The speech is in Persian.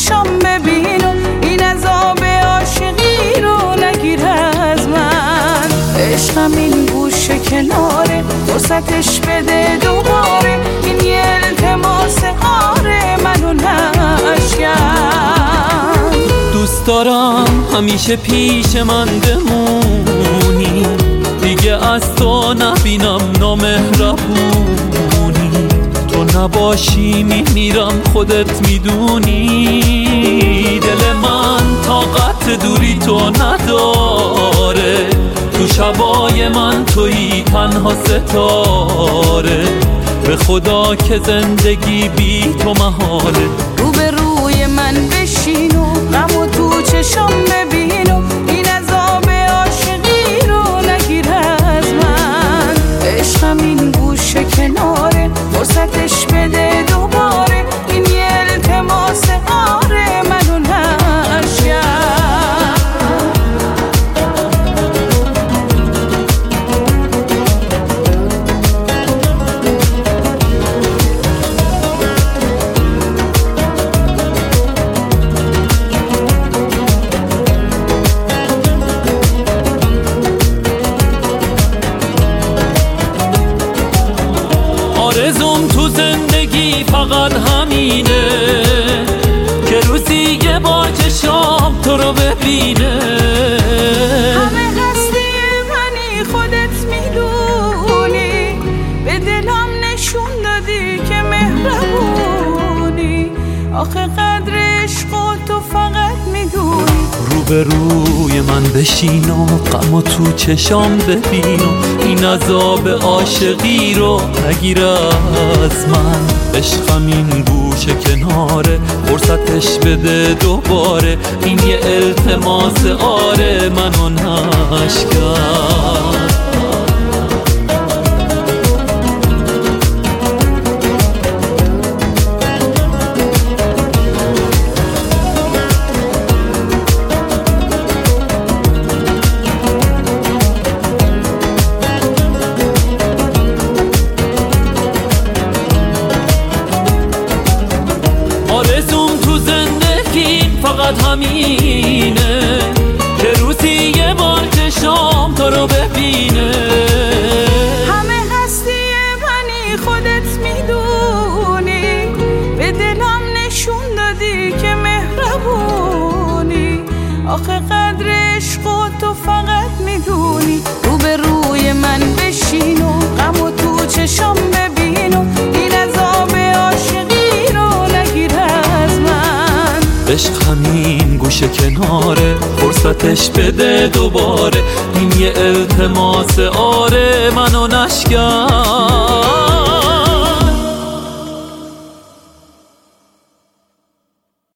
چشام ببین و این عذاب عاشقی رو نگیر از من. عشقم این گوشه کناره، فرصتش بده دوباره، این یه التماس آره منو نشکن. دوست دارم همیشه پیش من بمونی، دیگه از تو نبینم نامهربونی. تو نباشی میمیرم خودت میدونی، دل من طاقت دوری تو نداره، تو شبای من تویی تنها ستاره. به خدا که زندگی بی تو محاله. روبروی من بشین و غم و تو چشام ببین و این عذاب عاشقی رو نگیر از من. عشقم این گوشه کناره، فرصتش بده دوباره، این یه التماس آره منو نشکن. آرزوم تو زندگی فقط همینه که روزی یه با چشام تو رو ببینه. همه هستی منی خودت میدونی، به دلم نشون دادی که مهربونی. آخه قدر عشق و تو فقط میدونی. روبروی من بشین و غم و تو چشام ببین و این عذاب عاشقی رو نگیر از من. عشقم این گوشه کناره، فرصتش بده دوباره، این یه التماس آره منو نشکن. آرزوم تو زندگی فقط همینه که روزی یه بار چشام تو رو ببینه. همه هستی منی خودت میدونی، به دلم نشون دادی که مهربونی. آخه قدر عشق و تو فقط میدونی. روبروی من بشین و غم و تو چشام ببین و این عذاب عاشقی رو نگیر از من. عشق همین گوشه کناره، فرصتش بده دوباره، این یه التماس آره منو نشکن.